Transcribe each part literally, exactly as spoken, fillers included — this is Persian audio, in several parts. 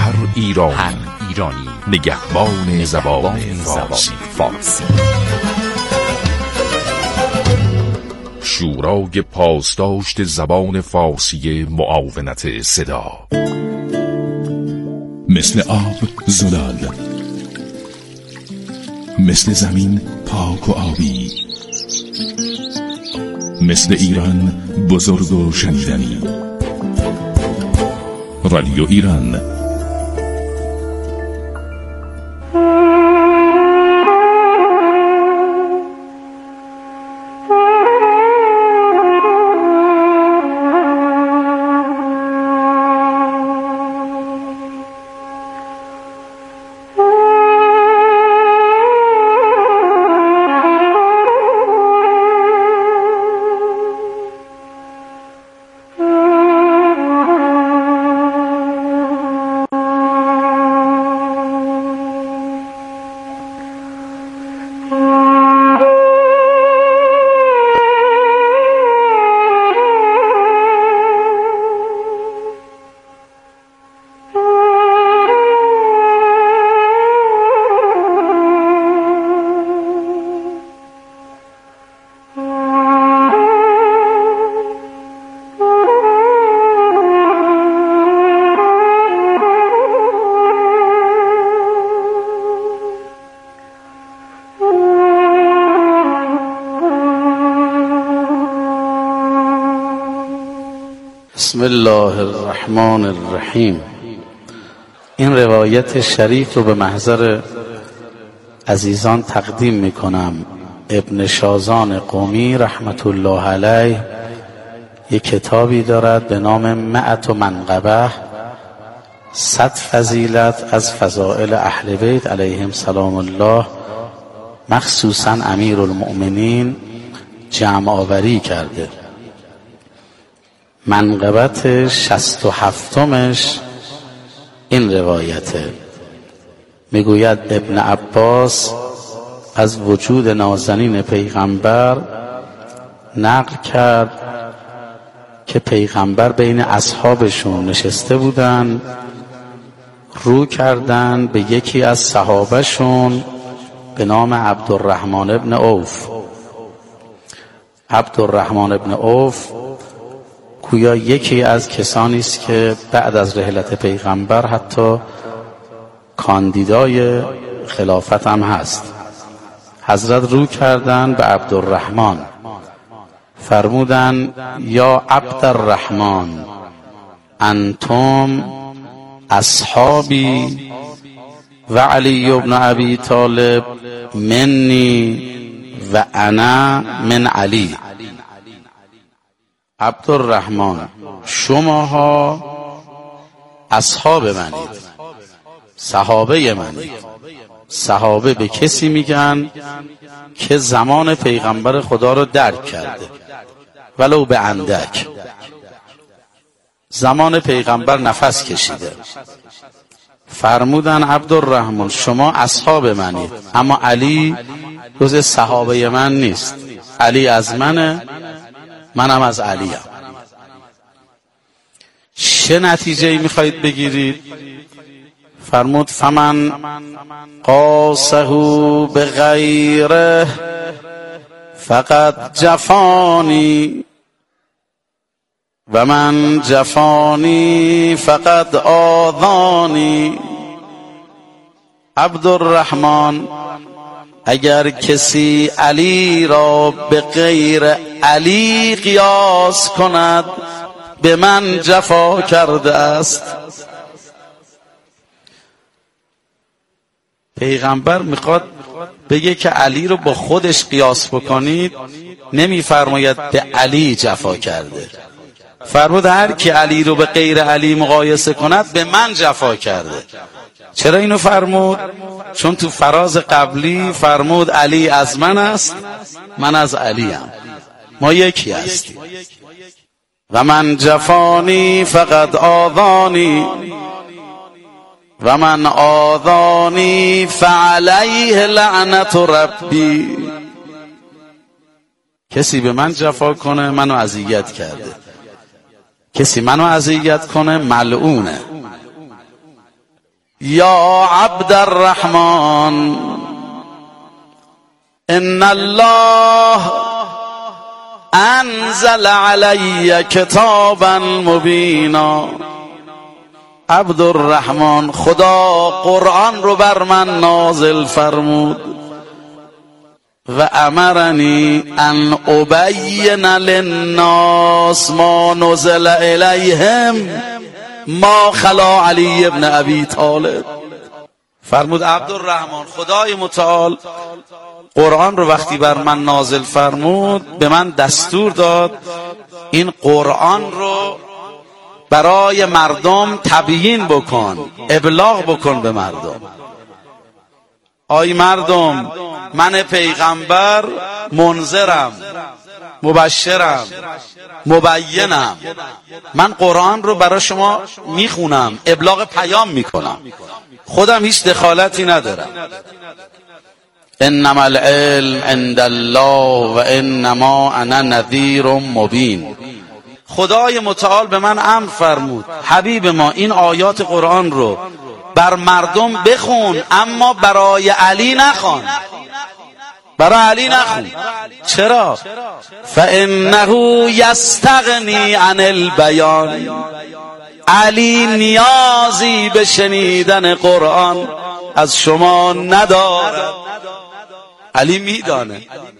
هر ایرانی, هر ایرانی نگهبان زبان فارسی. فارسی. شورای پاسداشت زبان فارسی معاونت صدا. مثل آب زلال، مثل زمین پاک و آبی، مثل ایران بزرگ و شنیدنی. رادیو ایران. بسم الله الرحمن الرحیم. این روایت شریف رو به محضر عزیزان تقدیم میکنم. ابن شازان قمی رحمت الله علیه یک کتابی دارد به نام مئة منقبه، صد فضیلت از فضائل اهل بیت علیهم سلام الله، مخصوصا امیرالمؤمنین جمع آوری کرده. منقبت شصت و هفتمش این روایته. میگوید ابن عباس از وجود نازنین پیغمبر نقل کرد که پیغمبر بین اصحابشون نشسته بودن، رو کردن به یکی از صحابهشون به نام عبدالرحمن ابن عوف. عبدالرحمن ابن عوف گویا یکی از کسانی است که بعد از رحلت پیغمبر حتی کاندیدای خلافت هم هست. حضرت رو کردن به عبدالرحمن، فرمودن یا عبدالرحمن انتم اصحابی و علی ابن ابی طالب منی و انا من علی. عبدالرحمن شماها اصحاب منید، صحابه منید. صحابه به کسی میگن که زمان پیغمبر خدا رو درک کرده، ولو به اندک. زمان پیغمبر نفس کشیده. فرمودن عبدالرحمن شما اصحاب منید، اما علی جز صحابه من نیست. علی از منه، منم از علیم. چه نتیجه‌ای میخواهید بگیرید؟ فرمود فمن قاسه به غیره فقط جفانی و من جفانی فقط آذانی. عبدالرحمن اگر کسی علی را به غیر علی قیاس کند به من جفا کرده است. پیغمبر میخواد بگه که علی رو با خودش قیاس بکنید، نمیفرماید به علی جفا کرده. فرمود هر کی علی رو به غیر علی مقایسه کند به من جفا کرده. چرا اینو فرمود؟ چون تو فراز قبلی فرمود علی از من است، من از علیم، ما یکی هستیم. و من جفانی فقط آذانی و من آذانی فعلیه لعنت ربی. کسی به من جفا کنه منو اذیت کرده، کسی منو اذیت کنه ملعونه. یا عبد الرحمن ان الله انزل علی کتابا مبینا. عبدالرحمن، خدا قرآن رو بر من نازل فرمود و امرنی ان ابین للناس ما نزل الیهم ما خلا علی ابن ابی طالب. فرمود عبدالرحمن خدای متعال قرآن رو وقتی بر من نازل فرمود به من دستور داد این قرآن رو برای مردم تبیین بکن، ابلاغ بکن به مردم. آی مردم، من پیغمبر منذرم، مبشرم، مبینم. من قرآن رو برای شما میخونم، ابلاغ پیام میکنم، خودم هیچ دخالتی ندارم. انما العلم عند الله و انما انا نذیر مبین. خدای متعال به من امر فرمود حبیب ما این آیات قرآن رو بر مردم بخون، اما برای علی نخوان، برای علی نخون. چرا؟ فانه یستغنی عن البیان. علی نیازی به شنیدن قرآن از شما ندارد. علی میدانه.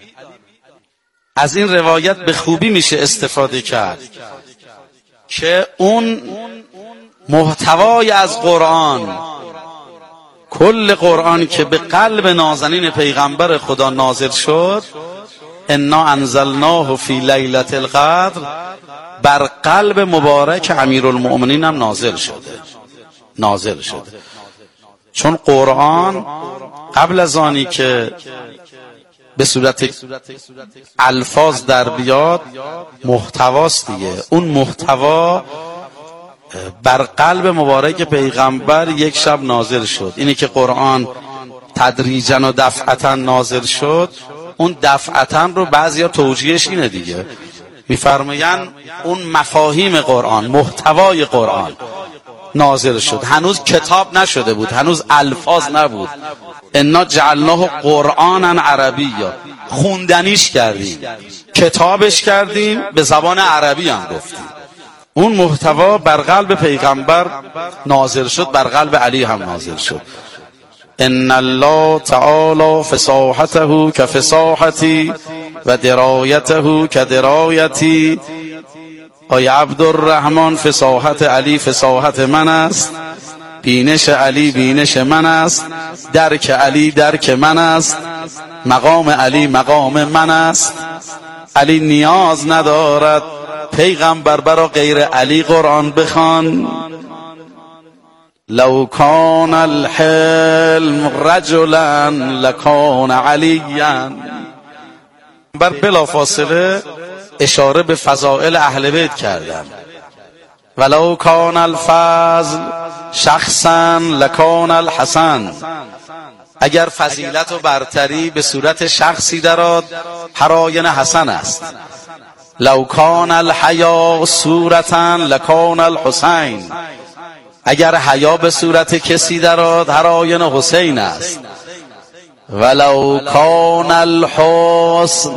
از این روایت به خوبی میشه استفاده کرد که اون محتوای از قرآن، کل قرآن که به قلب نازنین پیغمبر خدا نازل شد، انا انزلناه فی لیلة القدر، بر قلب مبارک امیرالمؤمنین هم نازل شده نازل شده چون قرآن قبل از آنی که به صورت الفاظ در بیاد محتواست دیگه. اون محتوا بر قلب مبارک پیغمبر یک شب نازل شد. اینی که قرآن تدریجا و دفعتا نازل شد، اون دفعتا رو بعضیا توجیهش اینه دیگه، میفرمایند اون مفاهیم قرآن، محتوای قرآن نازل شد، هنوز کتاب نشده بود، هنوز الفاظ نبود. انا جعلناه قرآنا عربیا، خوندنیش کردیم، کتابش کردیم، به زبان عربی هم گفتیم. اون محتوا بر قلب پیغمبر نازل شد، بر قلب علی هم نازل شد. ان الله تعالی فصاحته کفصاحتی و درایته کدرایتی. آی عبدالرحمن، فصاحت علی فصاحت من است، بینش علی بینش من است، درک علی درک من است، مقام علی مقام من است. علی نیاز ندارد پیغمبر برا غیر علی قرآن بخوان. لو کان الحلم رجلا لکان علیا. بر بلا فاصله اشاره به فضائل اهل بیت کردن. ولو کان الفضل شخصا لکان الحسن. اگر فضیلت و برتری به صورت شخصی درآد، هر آینه حسن است. لو کان الحیا صورتا لکان الحسین. اگر حیا به صورت کسی درآد، هر آینه حسین است. ولو کان الحسن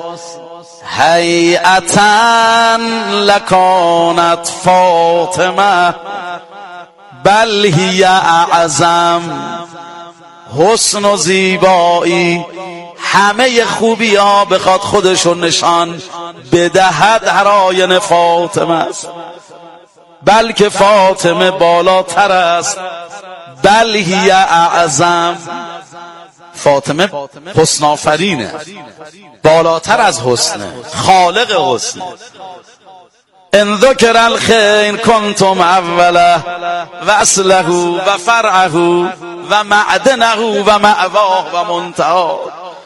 هیئتا لکانت فاطمه بل هی اعظم. حسن و زیبایی، همه خوبی ها بخواد خودشون نشان بدهد، هر آینه فاطمه است. بلکه فاطمه بالاتر است. بل هی اعظم. فاطمه حسن آفرینه، بالاتر از حسنه، خالق حسنه. ان ذکر الخیر کنتم اوله و اصله و فرعه و معدنه و مأواه و منتهاه.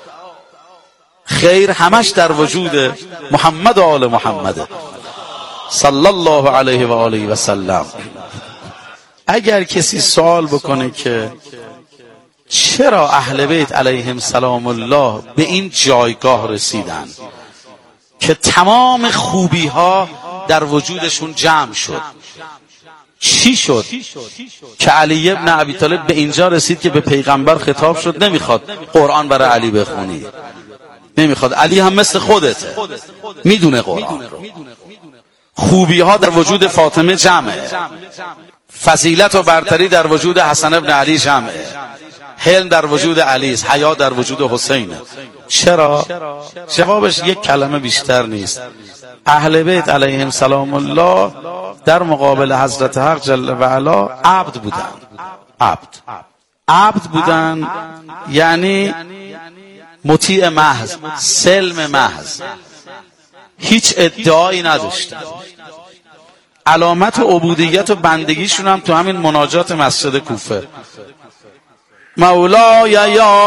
خیر همش در وجود محمد و آل محمد صلی الله علیه و آله و سلم. اگر کسی سوال بکنه که چرا اهل بیت علیهم سلام الله به این جایگاه رسیدن که تمام خوبی ها در وجودشون جمع شد، چی شد که علی ابن ابی طالب به اینجا رسید که به پیغمبر خطاب شد نمیخواد قرآن برای علی بخونی، نمیخواد. علی هم مثل خودته، میدونه قرآن رو. خوبی ها در وجود فاطمه جمعه، فضیلت و برتری در وجود حسن ابن علی جمعه، حلم در وجود علی است، حیا در وجود حسینه. چرا؟ جوابش یک کلمه بیشتر نیست. اهل بیت علیهم سلام الله در مقابل حضرت حق جل و علا عبد بودن. عبد عبد بودن یعنی مطیع محض، سلم محض، هیچ ادعایی نداشتن. علامت عبودیت و بندگیشون هم تو همین مناجات مسجد کوفه. مولای یا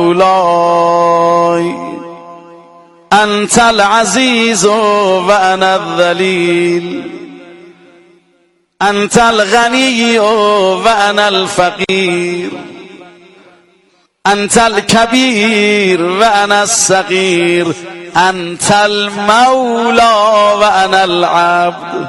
مولای انت العزیز و انا الذلیل، انت الغنی و انا الفقیر، انت الکبیر و انا الصغیر، انت المولا و انا العبد.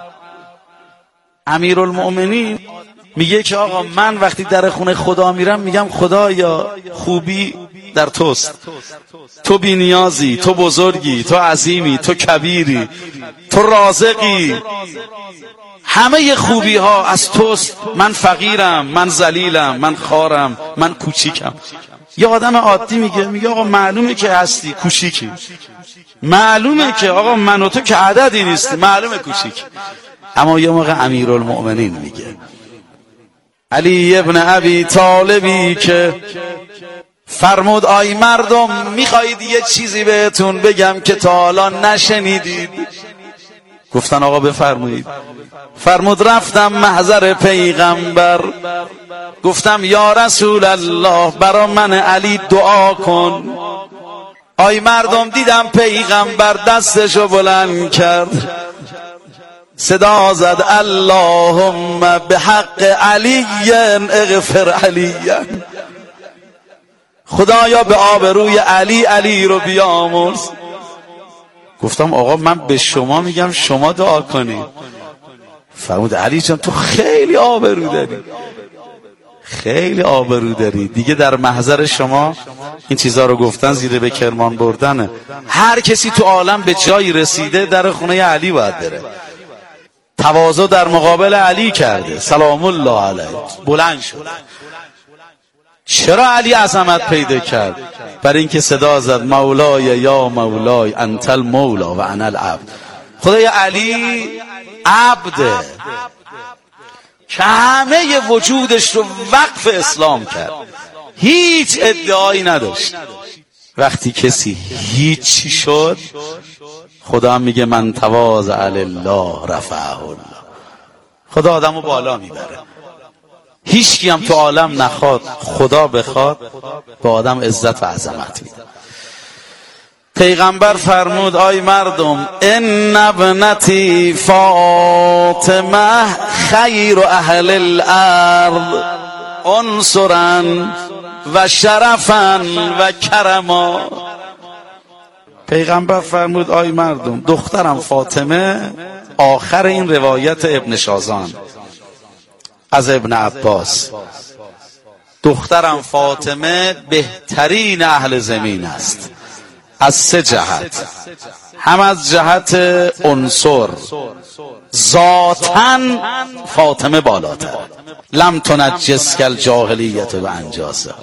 امیرالمؤمنین میگه که آقا من وقتی در خونه خدا میرم میگم خدایا خوبی در توست، تو بی نیازی، تو بزرگی، تو عظیمی، تو کبیری، تو رازقی، همه خوبی ها از توست. من فقیرم، من ذلیلم، من خارم، من کوچیکم. یه آدم عادی میگه میگه آقا معلومه که هستی کوچیکی، معلومه که آقا من و تو که عددی نیستی، معلومه کوچیک. اما یه موقع امیرالمؤمنین میگه علی ابن ابی طالبی که فرمود آی مردم میخواید یه چیزی بهتون بگم که تا حالا نشنیدید؟ گفتن آقا بفرمایید. فرمود رفتم محضر پیغمبر، گفتم یا رسول الله برا من علی دعا کن. آی مردم دیدم پیغمبر دستشو بلند کرد، صدا زد اللهم بحق علی اغفر علی، خدایا به آبروی علی علی رو بیامرز. گفتم آقا من به شما میگم شما دعا کنید. فرمود علی جان تو خیلی آبرو داری، خیلی آبرو داری دیگه. در محضر شما این چیزا رو گفتن زیر به کرمان بردنه. هر کسی تو عالم به جایی رسیده در خونه علی باید بره. تواضع در مقابل علی کرده سلام الله علیه، بلند شد. چرا علی عظمت پیدا کرد؟ برای اینکه صدا زد مولای یا مولای انت المولا و انا العبد. خدای علی عبده که همه وجودش رو وقف اسلام کرد، هیچ ادعایی نداشت. وقتی کسی هیچی شد خدا هم میگه من تواضع لله رفعه الله. خدا آدمو بالا میبره. هیچکی هم تو عالم نخواد، خدا بخواد به آدم عزت و عظمت میده. پیغمبر فرمود آی مردم ان ابنتی فاطمه خیر اهل الارض انصرا و شرفا و کرما. پیغمبر فرمود آی مردم دخترم فاطمه، آخر این روایت ابن شازان از ابن عباس، دخترم فاطمه بهترین اهل زمین است از سه جهت. هم از جهت عنصر، ذاتاً فاطمه بالاتر، لم تنجس کل جاهلیت و انجاسه،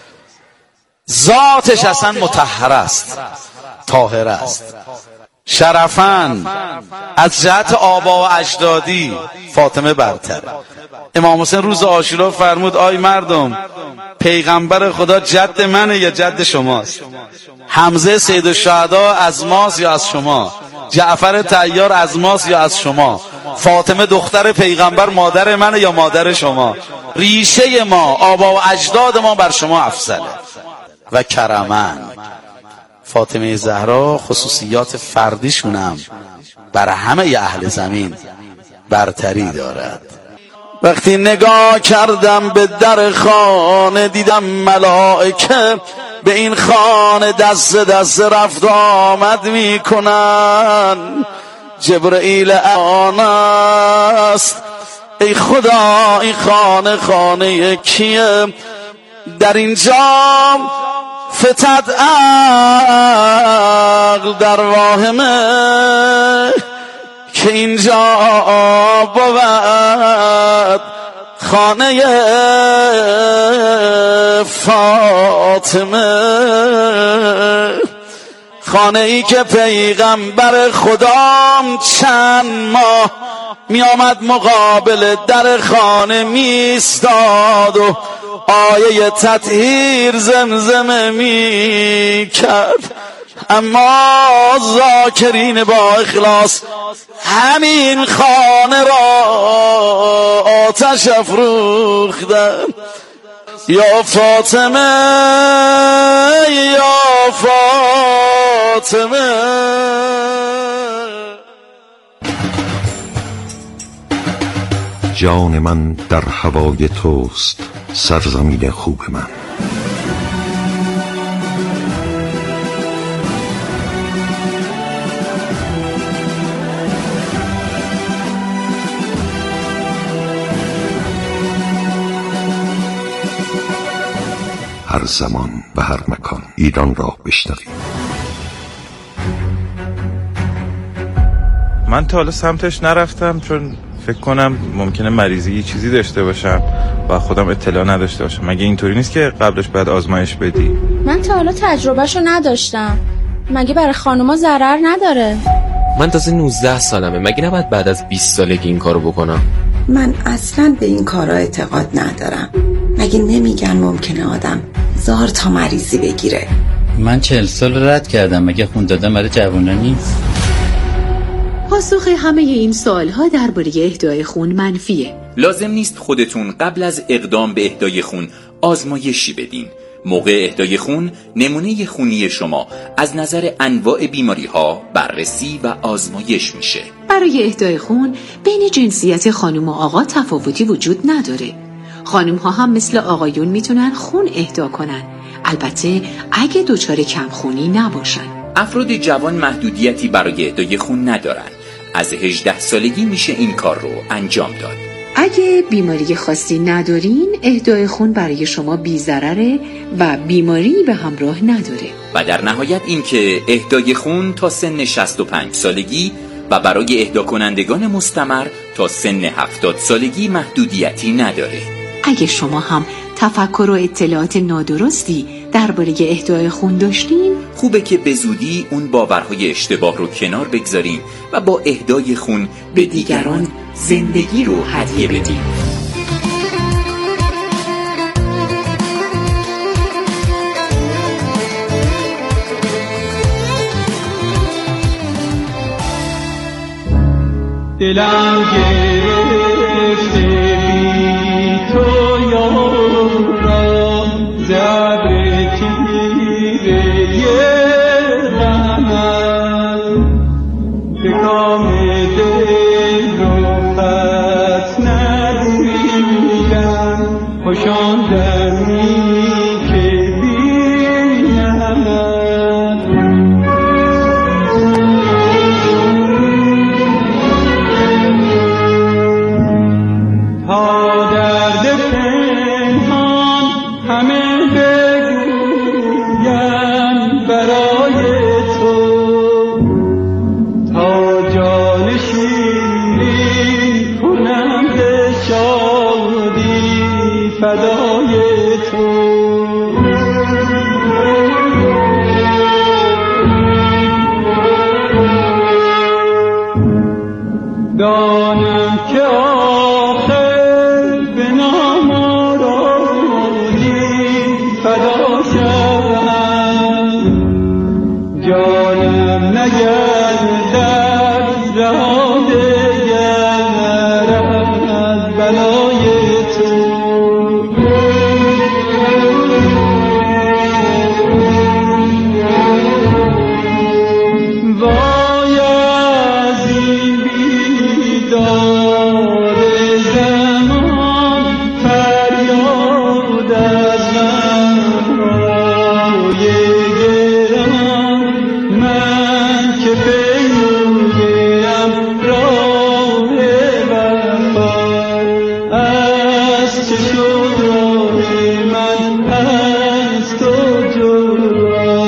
ذاتش اصلا مطهر است، طاهر است. شرفاً از جهت آبا و اجدادی فاطمه برتر. امام حسین روز عاشورا فرمود آی مردم پیغمبر خدا جد منه یا جد شماست؟ حمزه سید الشهدا از ماست یا از شما؟ جعفر طیار از ماست یا از شما؟ فاطمه دختر پیغمبر مادر منه یا مادر شما؟ ریشه ما، آبا و اجداد ما بر شما افضله. و کرمن، فاطمه زهرا خصوصیات فردیشونم بر همه اهل زمین برتری دارد. وقتی نگاه کردم به در خانه دیدم ملائکه به این خانه دست دست رفت آمد میکنن. جبرئیل آن است ای خدا این خانه خانه کیه؟ در اینجا فتد عقل در واهمه که اینجا بود خانه فاطمه، خانه ای که پیغمبر خدام چند ماه می آمد مقابل در خانه می ایستاد و آیه تطهیر زمزمه می کرد، اما ذاکرین با اخلاص همین خانه را آتش افروختن. یا فاطمه یا فاطمه. جان من در هوای توست سرزمین خوب من. هر زمان و هر مکان ایران را بشنویم. من تا حالا سمتش نرفتم چون فکر کنم ممکنه مریضی یه چیزی داشته باشم و خودم اطلاع نداشته باشم. مگه اینطوری نیست که قبلش باید آزمایش بدی؟ من تا حالا تجربهشو نداشتم. مگه برای خانوما ضرر نداره؟ من تازه نوزده سالمه، مگه نباید بعد از بیست سالگی این کارو بکنم؟ من اصلا به این کارا اعتقاد ندارم. مگه نمیگن ممکنه آدم زار تا مریضی بگیره؟ من چهل سال رد کردم، مگه خون دادن برای جوونا نیست؟ پاسخ همه این سوالها درباره اهدای خون منفیه. لازم نیست خودتون قبل از اقدام به اهدای خون آزمایشی بدین. موقع اهدای خون نمونه خونی شما از نظر انواع بیماری ها بررسی و آزمایش میشه. برای اهدای خون بین جنسیت خانم و آقا تفاوتی وجود نداره. خانم ها هم مثل آقایون میتونن خون اهدا کنن، البته اگه دچار کمخونی نباشن. افراد جوان محدودیتی برای اهدای خون ندارن. از هجده سالگی میشه این کار رو انجام داد. اگه بیماری خاصی ندارین، اهدای خون برای شما بی‌ضرره و بیماری به همراه نداره. و در نهایت این که اهدای خون تا سن شصت و پنج سالگی و برای اهدا کنندگان مستمر تا سن هفتاد سالگی محدودیتی نداره. اگه شما هم تفکر و اطلاعات نادرستی درباره اهدای خون داشتین، خوبه که به زودی اون باورهای اشتباه رو کنار بگذارین و با اهدای خون به دیگران زندگی رو هدیه بدین. دلم گرفته بی تو یارا، زبر تیره غمم به کام دل رو خط ندیدم، خوشان دمی که بینم. دانم که آخر به نامرادی فدا شدم، جانم نگردد رها دگر از بلای تو. چه شد راه من از تو جدا.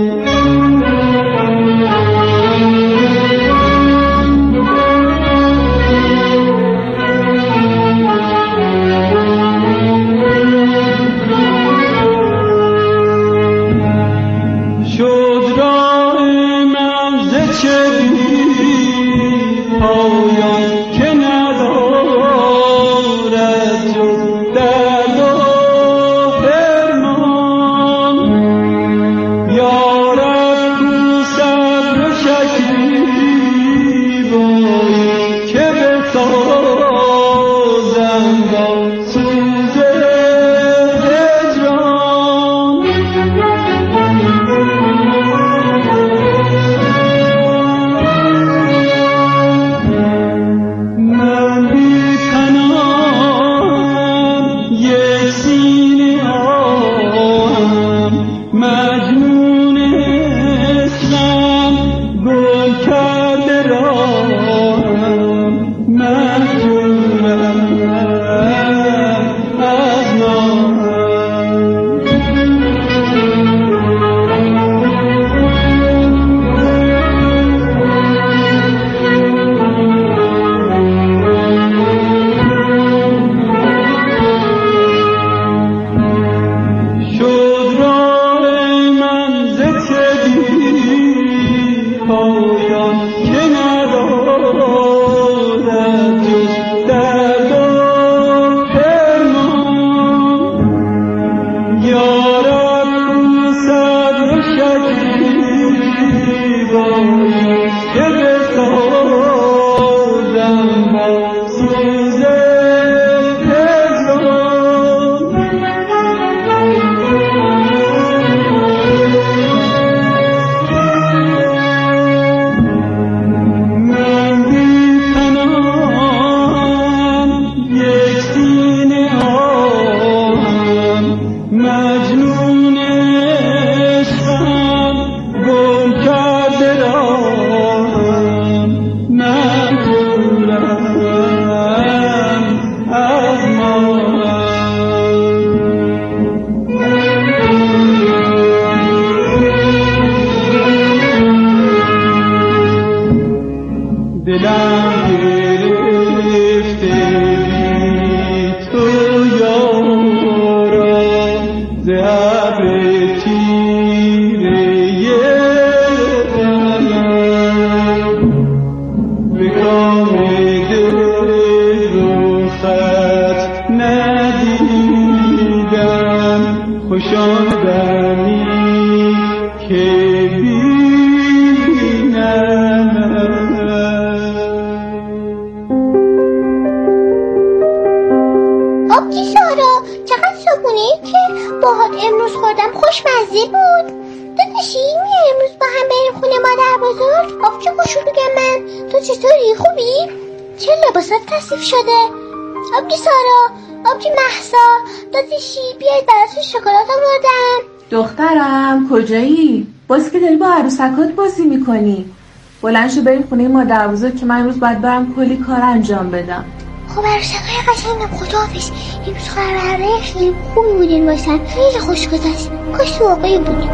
دخترم کجایی؟ باز که داری با عروسکات بازی میکنی. بلند شو بریم خونه مادر بزرگ که من امروز باید برم کلی کار انجام بدم. خب عروسکای قشنگم خداحافظ. امروز خبرهای خیلی خوبی بودین باشن، خیلی خوش گذشت. کاش واقعی بودیم.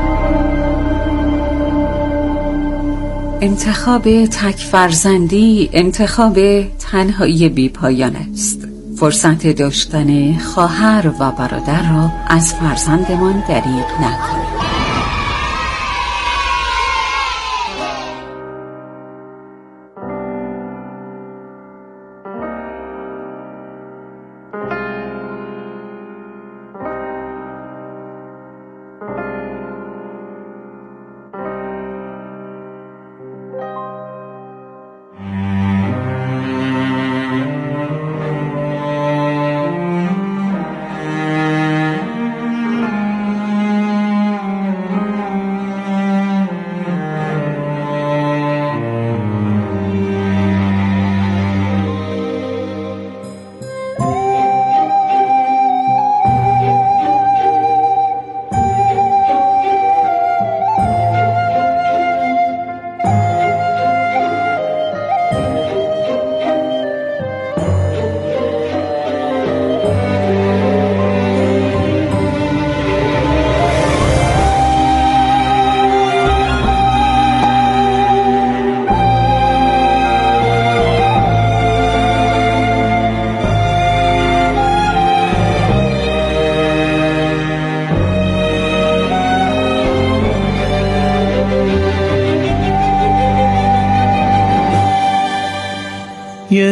انتخاب تک فرزندی انتخاب تنهایی بی پایان است. فرصت داشتن خواهر و برادر را از فرزندمان دریغ نکنید.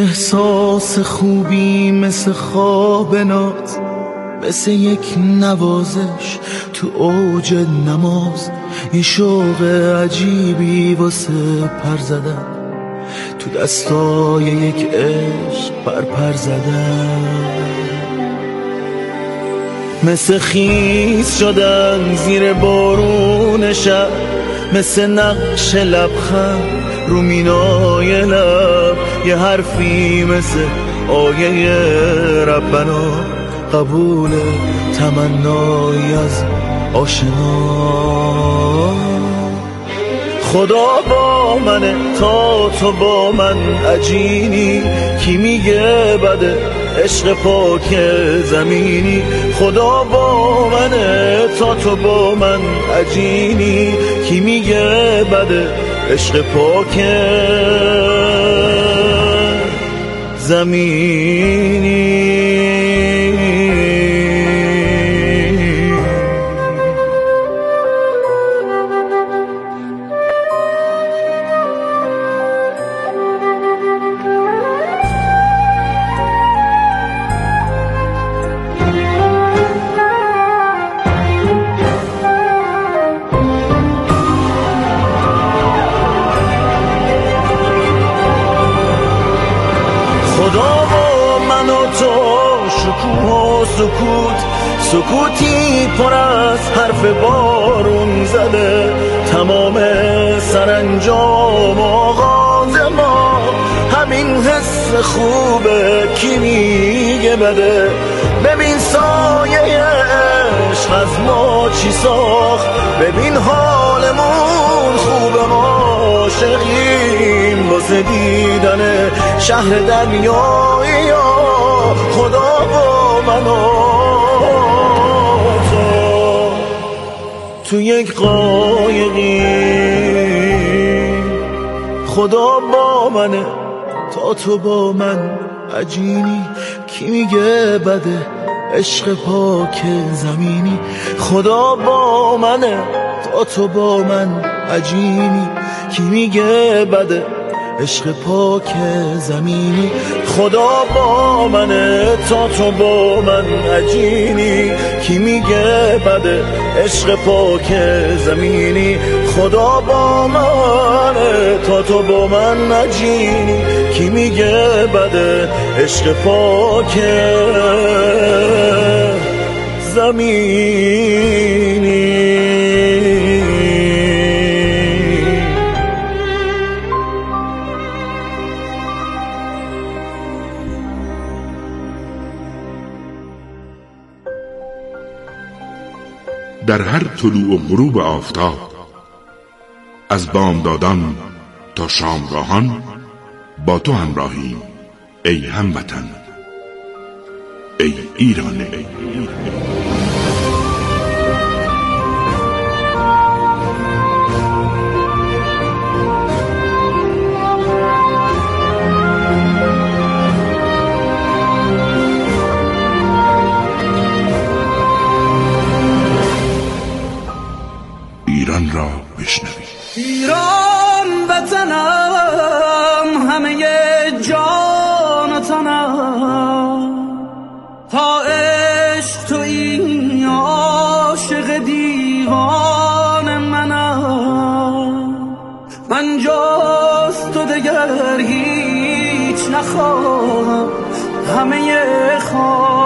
احساس خوبی مثل خواب ناز، مثل یک نوازش تو اوج نماز، یه شوق عجیبی واسه پر زدن، تو دستای یک عشق پر پر زدن، مثل خیس شدن زیر بارون شب، مثل نقش لبخند رو مینای لب، یه حرفی مثل آیه ربنا، قبول تمنایی از آشنا. خدا با منه تا تو با من عجینی، کی میگه بده عشق پاک زمینی. خدا با منه تا تو با من عجینی، کی میگه بده عشق پاک زمینی. سکوت سکوتی پر از حرف بارون زده، تمام سرانجام آغاز ما همین حس خوبه، کی میگه بده. ببین سایه عشق از ما چی ساخت، ببین حالمون خوبه، ما عاشقیم واسه دیدن شهر دریایی. خدا با من و تو تو یک قایقی، خدا با منه تا تو با من عجینی، کی میگه بده عشق پاک زمینی. خدا با منه تا تو با من عجینی، کی میگه بده عشق پاک زمینی. خدا با منه تا تو با من عجینی، کی میگه بده عشق پاک زمینی. خدا با منه تا تو با من عجینی، کی میگه بده عشق پاک زمینی. در هر طلوع و غروب آفتاب، از بامدادان تا شامگاهان با تو همراهیم ای هموطن، ای ایران. ایران را بشنوید. ایران وطنم، همه جان و تنم، تا عشق تو این عاشق دیوان منم. من جز تو دگر هیچ نخواهم، همه خواه